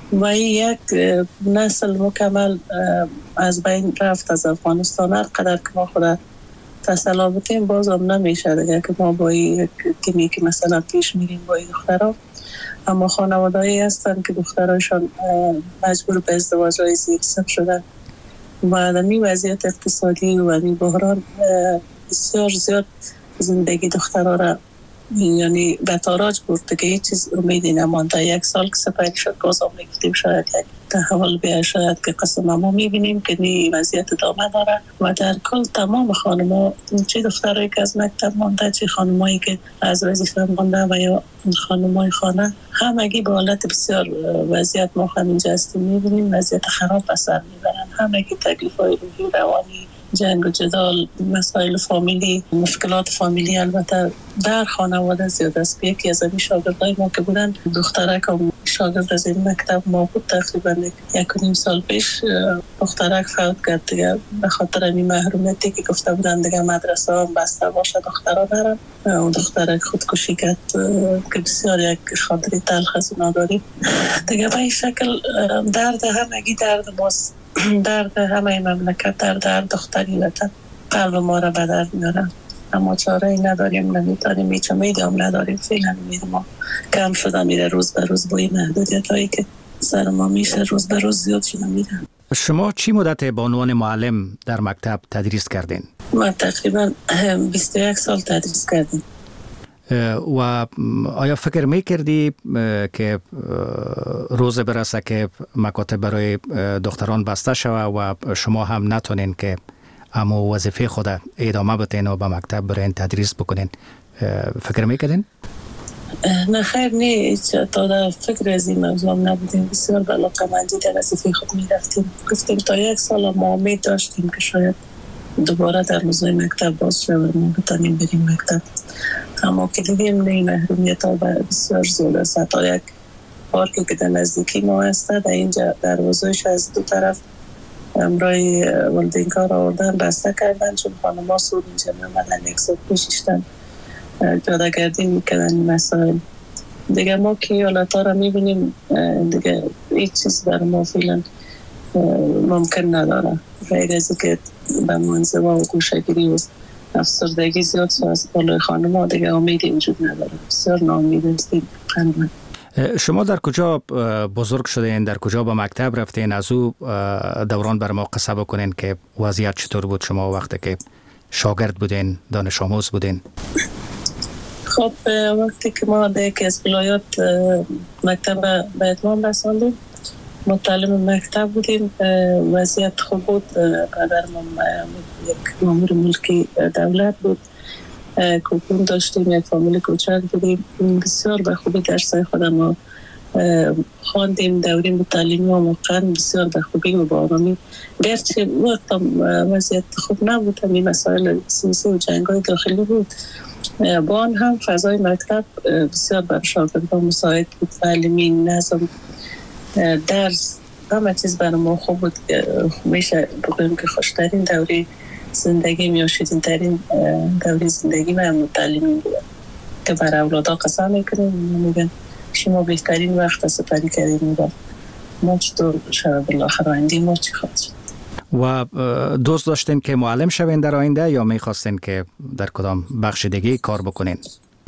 و یک نسل مکمل از بین رفت از افغانستان. هر قدر که ما خود تسلا بودیم باز هم نمیشه دیگه که ما با یک کمی که مثلا پیش میریم با این دخترها. اما خانوادهایی هستن که دخترایشان مجبور به ازدواج‌های زیرسن شدن و در این وضعیت اقتصادی و این بحران بسیار زیاد زندگی دخترها را یعنی به تاراج برده که هیچ چیز امیدی نمانده. یک سال که سپری شد باز هم میگفتیم شاید یک تحول بیاید، شاید که قسم ما میبینیم که این وضعیت ادامه داره و در کل تمام خانم‌ها، چه دخترایی که از مکتب مانده چه خانمایی که از وظیفه مانده و یا خانمای خانه، همگی به حالت بسیار وضعیت ما همینجا هستیم میبینیم وضعیت خراب به سر میبرن. همگی تکلیف‌های روحی روانی، جنگ و جدال، مسائل فامیلی، مشکلات فامیلی البته در خانواده زیاد است. یکی از این شاگردای ما که بودن دخترک هم شاگرد از این مکتب ما بود، تقریبا 1.5 سال پیش دخترک فوت کرد دیگه به خاطر این محرومیتی که گفته بودن دیگه مدرسه هم بسته باشه دخترها نرن و دخترک خودکشی کرد که بسیار یک خاطری تلخ از اونا داریم دیگه. به این شکل درد همگی درد ماست، درد همه مملکت، درد دختری وطن قلب ما را به درد میارن. اما چاره ای نداریم، نمیتونیم، هیچ امیدی هم نداریم. فعلا امید ما کم شده میره روز به روز با این محدودیت هایی که سر ما میشه روز به روز زیاد شده میره. شما چی مدت به عنوان معلم در مکتب تدریس کردین؟ ما تقریبا 21 سال تدریس کردیم. و آیا فکر میکردی که روز برسه که مکاتب برای دختران بسته شوه و شما هم نتونین که اما وظیفه خود ادامه بدین و به مکتب برین تدریس بکنین؟ فکر میکردین؟ نه خیر، نه تا در فکر از این موضوع هم نبودیم. بسیار به علاقه‌مندی در وظیفه خود میرفتیم. گفتیم تا 1 سال ما امید داشتیم که شاید دوباره در موضوع مکتب باز شد و ما بتانیم بریم مکتب. اما که دیدیم نه، محرومیت ها بسیار زیاد است. تا یک پارکی که در نزدیکی ما هست در اینجا دروازه‌اش از دو طرف امرای والدین کار آوردن بسته کردن چون خانم‌ها سود اینجا می‌آمدن یک سال پیششتن جاده‌گردی می‌کردن مسائل دیگه. ما که حالت‌ها را می‌بینیم دیگه هیچ چیز بر ما فعلا ممکن نداره غیر از که به منزوا و گوشه‌گیری و افسردگی زیاد از بالای خانم‌ها دیگه امیدی وجود نداره. بسیار ناامید هستیم. شما در کجا بزرگ شدین؟ در کجا به مکتب رفتین؟ از او دوران بر ما قصه بکنین که وضعیت چطور بود شما وقتی که شاگرد بودین، دانش آموز بودین؟ خب وقتی که ما در یکی از ولایات مکتب به اتمام رساندیم، متعلم مکتب بودیم، وضعیت خوب بود. پدرم یک مامور ملکی دولت بود، کوپون داشتیم، یک فامیل کوچک بودیم. بسیار به خوبی درسای خودم خواندیم، دوریم تعلیمی و موقعا بسیار به خوبی و با آرامی. گرچه وقتا وضعیت خوب نبود، همین مسائل سیاسی و جنگ‌های داخلی بود، با آن هم فضای مکتب بسیار بر شاگردان مساعد بود. تعلیمی، نظم، درس، همه چیز برای ما خوب بود. میشه بگویم که خوشترین دوره زندگی یا شیرین‌ترین دوره زندگی و تعلیمی بود که برای اولادا قسم میکنیم میگن شما بهترین وقت سپری کردیم و ما چطور شب بالاخره آینده ما چی خواهد شد. و دوست داشتین که معلم شوین در آینده یا میخواستین که در کدام بخش دیگه کار بکنین؟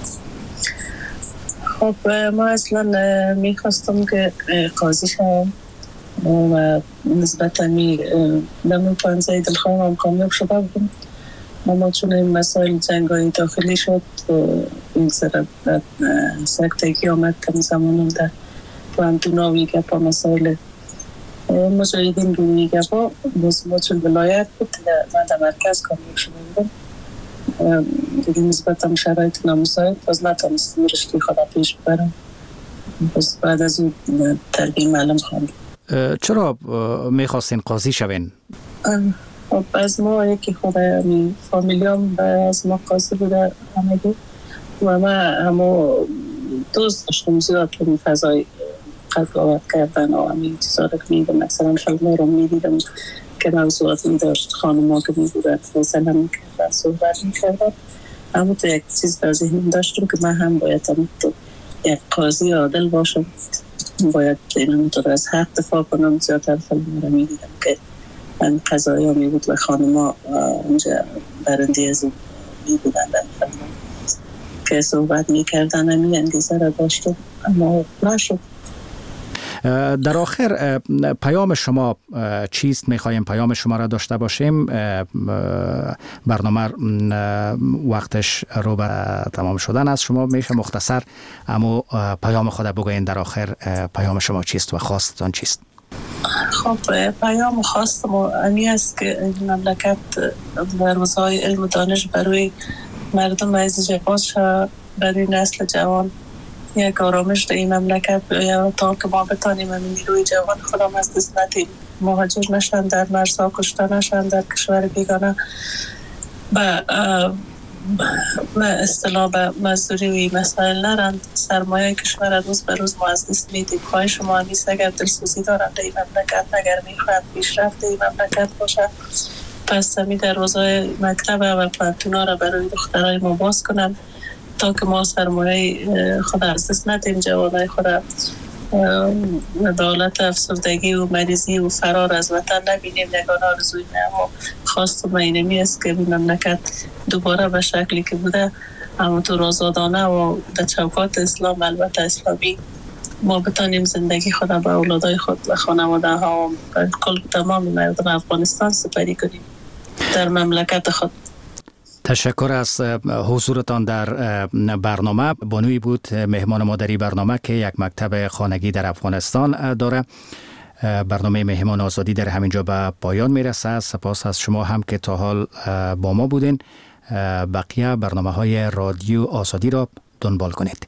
خب ما اصلا میخواستم که قاضی شوم و نسبتا نمون پانزه دلخواهم کامیاب شده بودم. اما چون این مسائل جنگای داخلی شد این سر سکتگی آمد کم زمانم در پلاندوناوی گپا مسائل مجاهدین روی گپا ما چون ولایت بود من در مرکز کامیاب شده بودم دیگه نسبتا شرایط نامساعد باز نتانستم رشته خدا پیش ببرم. باز بعد از اون تربیه معلم خواندم. چرا میخواستین قاضی شوین؟ خب از ما یکی خود فامیلیام از ما قاضی بوده همگی و ما همه دوست داشتم زیاد این فضای قضاوت کردن و همین چیزا رو میدم. مثلا فیلم رو میدیدم که موضوعات میداشت خانم‌ها که میبودن مثلا میکردن صحبت میکردن. اما تو یک چیز در ذهنم داشتم که من هم باید یک قاضی عادل باشم باید اینطور از حق دفاع کنم. زیادتر فیلم رو میدیدم که من قضایی ها می بود و خانما اونجا برنده از می بودن در فیلم که صحبت می کردن همین انگیزه را داشتم اما نشد. در آخر پیام شما چیست؟ میخوایم پیام شما را داشته باشیم. برنامه وقتش رو به تمام شدن است. شما میشه مختصر اما پیام خود بگوین در آخر پیام شما چیست و خواستتان چیست؟ خب پیام خواستم امی است که این مملکت در روزهای علم و دانش برای مردم عزیز باز برای نسل جوان یک آرامش در این مملکت بیاید تا که ما بتانیم همین نیروی جوان خودم از دست ندیم، مهاجر نشن، در مرزها کشته نشن، در کشور بیگانه به اصطلاح به مزدوری و این مسائل نرند. سرمایه کشور روز به روز ما از دست میدیم. خواهی شما همیست اگر دلسوزی دارند در این مملکت، اگر میخواهد پیشرفت این مملکت باشه، پس همی در روزهای مکتب و پانتونا را برای دخترای ما باز کنند تا که ما سرمایه خود از دست ندیم، جوانای خود دولت افسردگی و مریضی و فرار از وطن نبینیم. نگاه آرزوی ما خواستم اینمی است که مملکت دوباره به شکلی که بوده همونطور آزادانه و در چوکات اسلام، البته اسلامی، ما بتانیم زندگی خود به اولادای خود و خانواده ها و کل تمام مردم افغانستان سپری کنیم در مملکت خود. تشکر از حضورتان در برنامه. بانوی بود مهمان ما در این برنامه که یک مکتب خانگی در افغانستان داره. برنامه مهمان آزادی در همینجا به پایان میرسه. سپاس از شما هم که تا حال با ما بودین. بقیه برنامه های رادیو آزادی را دنبال کنید.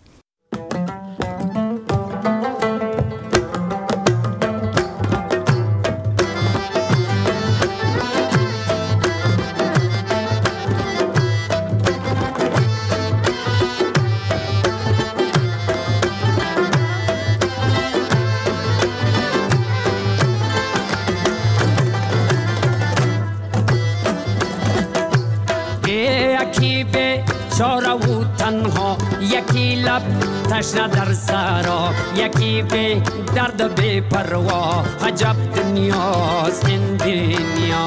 یکی لب تشنه در سرا، یکی به درد و به پروا، عجب دنیاست این دنیا.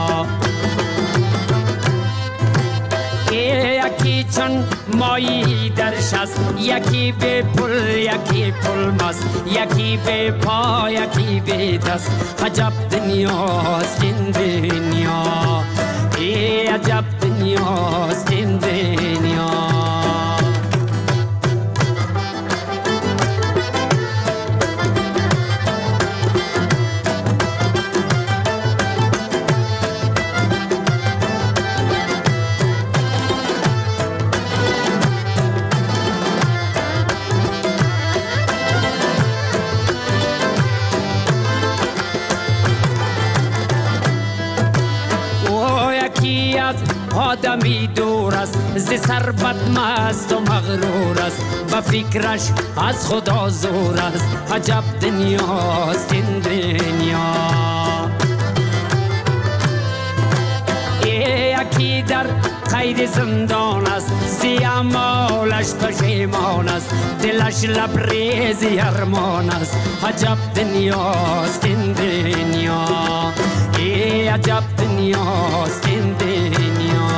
یکی چون مایی درش است، یکی به پل، یکی پل مست، یکی به پا، یکی به دست، عجب دنیاست این دنیا. عجب دنیاست این دنیا. آدمی دور است ز ثروت مست و مغرور است، به فکرش از خدا زور است، عجب دنیاست این دنیا. یکی در قید زندان است، زی اعمالش پشیمان است، دلش لبریز ارمان است، عجب دنیاست این دنیا. عجب دنیاست این دنیا.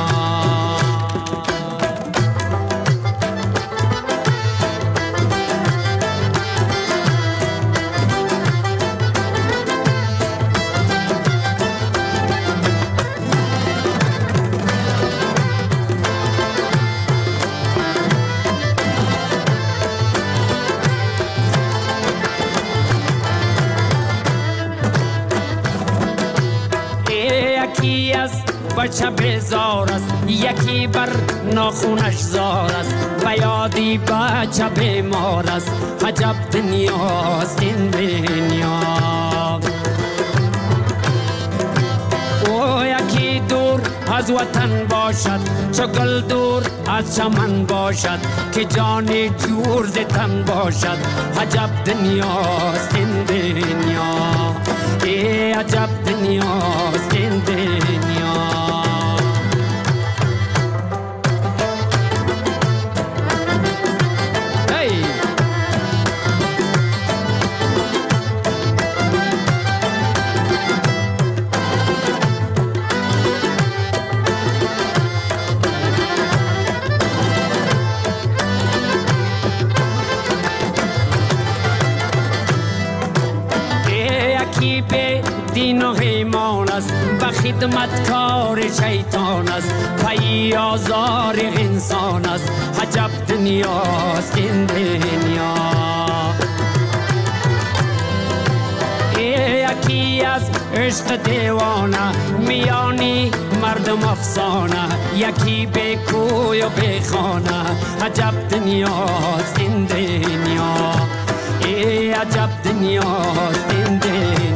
بچه بیزار است، یکی بر ناخونش زار است، و یادی بچه بیمار است، عجب دنیاست این دنیا. او یکی دور از وطن باشد، چو گل دور از چمن باشد، که جانی جور ز تن باشد، عجب دنیاست این دنیا. عجب دنیاست این دنیا. یکی به دین و ایمان است، به خدمتکار شیطان است، پی آزار انسان است، عجب دنیاست این دنیا. یکی از عشق دیوانه، میانی مردم افسانه، یکی به کوی و به خانه، عجب دنیاست این دنیا، عجب دنیاست این دنیا.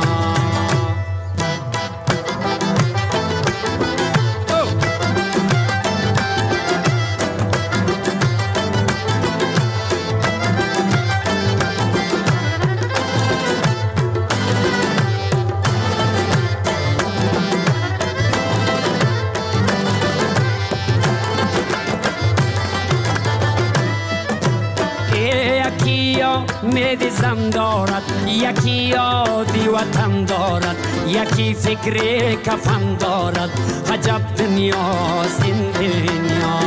امید زم دارد، یکی یادی وطن دارد، یکی فکر کفن دارد، عجب دنیاست این دنیا.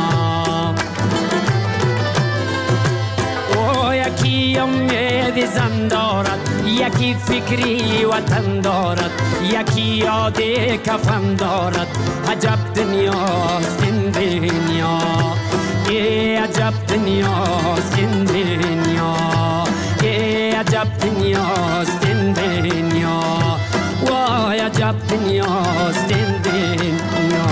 او یکی امید زم دارد، یکی فکری وطن دارد، یکی یادی کفن دارد، عجب دنیاست این دنیا، عجب دنیاست این دنیا، عجب دنیاست این دنیا، وای عجب دنیاست این دنیا.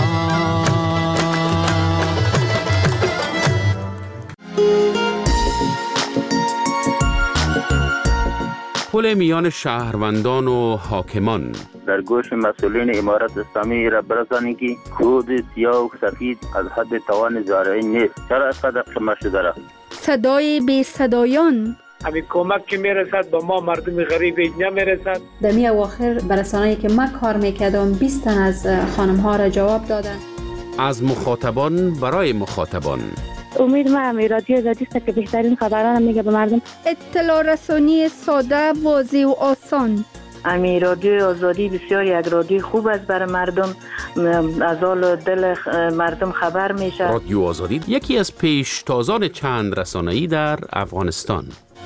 پل میان شهروندان و حاکمان. در گوش مسئولین امارت اسلامی را برسانید که کود سیاه و سفید از حد توان زارعی نیست. چرا اینقدر خمار شده را؟ صدای بی صدایان. همین کمک که میرسد با ما مردم غریب نمیرسد. در می اواخر برسانه‌ای که من کار میکردم 20 تن از خانم ها را جواب دادن. از مخاطبان برای مخاطبان. امید ما رادیو آزادی است که بهترین خبران میگه به مردم. اطلاع رسانی ساده، واضح و آسان. رادیو آزادی بسیار یک رادیو خوب است برای مردم، از حال دل مردم خبر میشه. رادیو آزادی یکی از پیشتازان چند رسانه‌ای در افغانستان.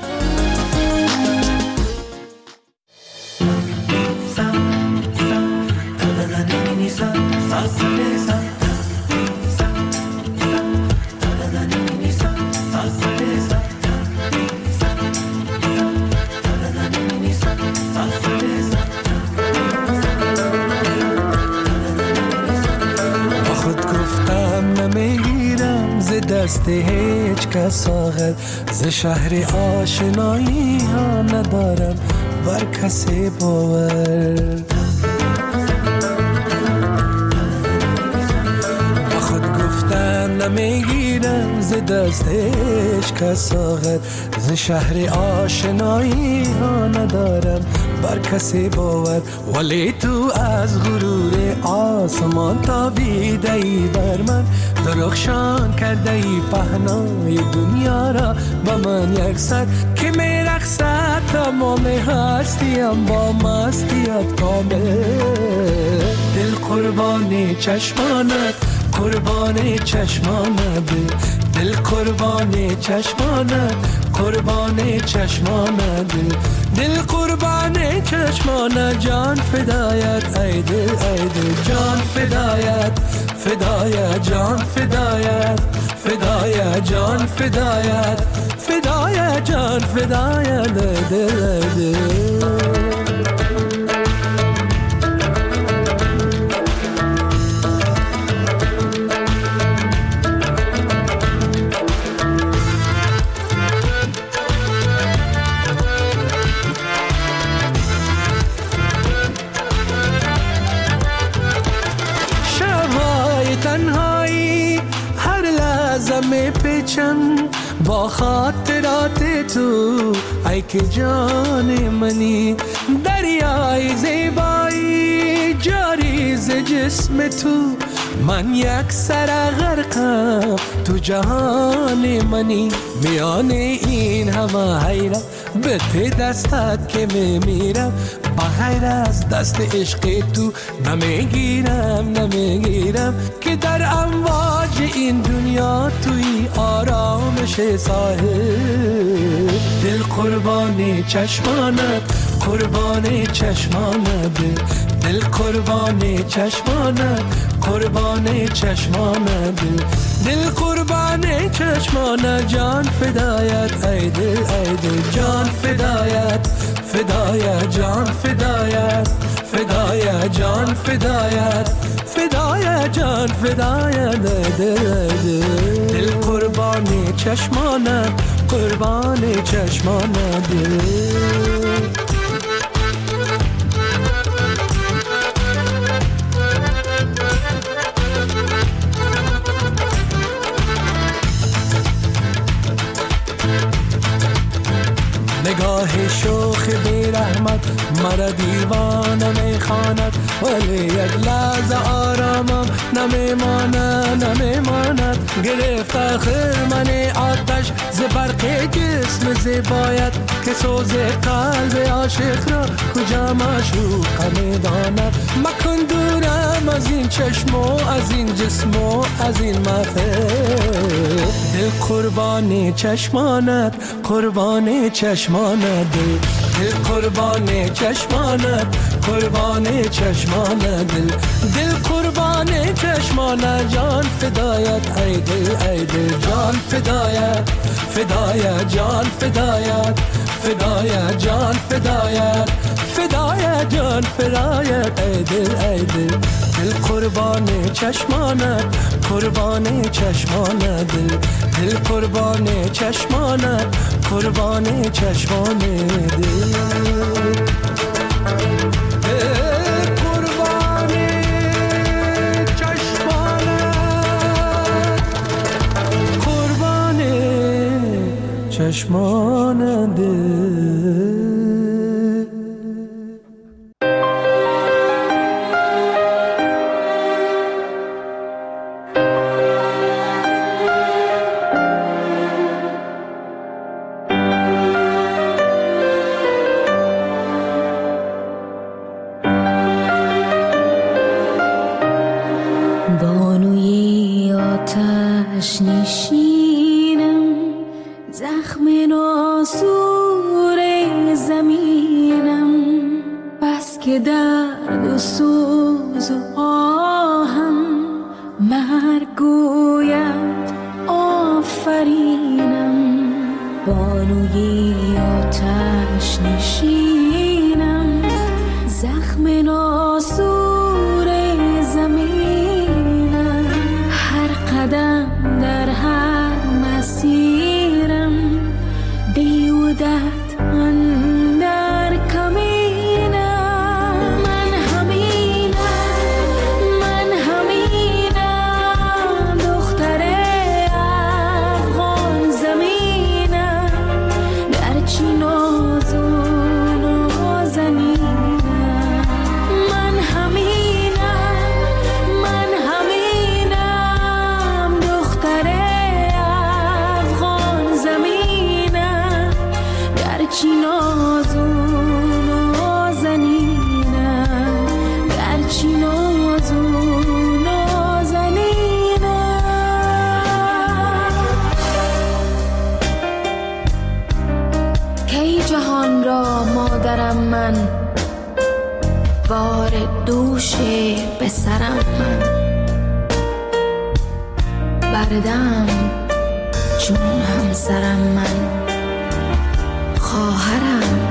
دست هیچ کس آخر ز شهر آشنایی ها ندارم بر کسی باور. با خود گفتن نمیگیرم ز دست هیچ کس آخر ز شهر آشنایی ها ندارم بر کسی باور. ولی تو از غرور آسمان تابیده ای بر من، درخشان کرده ای پهنای دنیا را با من یکسر، که میرقصد تمام هستیم با مستیت کامل. دل قربان چشمانت، قربان چشمانت، دل قربان چشمانت، قربان چشمانت، دل قربان چشمانت، جان فدایت ای دل ای دل، جان فدایت فدایت، جان فدایت فدایت، جان فدایت فدایت، جان فدایت دل دل. با خاطرات تو ای که جان منی، دریای زیبایی جاری ز جسم تو، من یک سر غرقم تو جهان منی. میان این همه حیرت به ته دستت که میمیرم، بغیر از دست عشق تو نمیگیرم که در امواج این دنیا توی آرامش ساحل. دل قربان چشمانت، قربان چشمانت، دل قربان چشمانت، قربان چشمانت، دل قربان چشمانت، جان فدایت ای دل ای دل، جان فدایت فدایت، جان فدایت فدایت، جان فدایت فدایت، جان فدایت دل قربان چشمانت، قربان چشمانت. نگاه شوخ بی رحمت مرا دیوانه میخواند، ولی یک لحظه آرامم نمیماند. گرفت آخر من آتش ز برق جسم زیبایت، که سوز قلب عاشق را کجا معشوق میداند. مکن دورم از این چشم و از این جسم و از این محفل، دل قربان چشمانت، قربان چشمانت، دل قربان چشمانت، قربان چشمانت، دل قربان چشمانت، جان فدایت ای دل ای دل، جان فدایت فدایت، جان فدایت فدایت، جان فدایت فدایت، جان فدایت ای دل ای دل، دل قربان چشمانت، قربان چشمانت، دل قربان چشمانت، قربان چشمان دل. چشمان دل. بانوی آتش نشینم، زخم ناسور زمینم، بس که درد و سوز و آهم مرگ گوید آفرینم. بانوی آتش نشینم، زخم ناسور زمینم، هر قدم در هر مسیرم بیودت اندر کمینم. من همینم دختر افغان زمینم، گرچه ناز و نازنینم. من همینم دختر افغان زمینم، گرچه ناز و نازنینم، گرچه ناز و نازنینم. کی جهان را مادرم من، بار دوش به سرم من، بردم چون همسرم من، خواهرم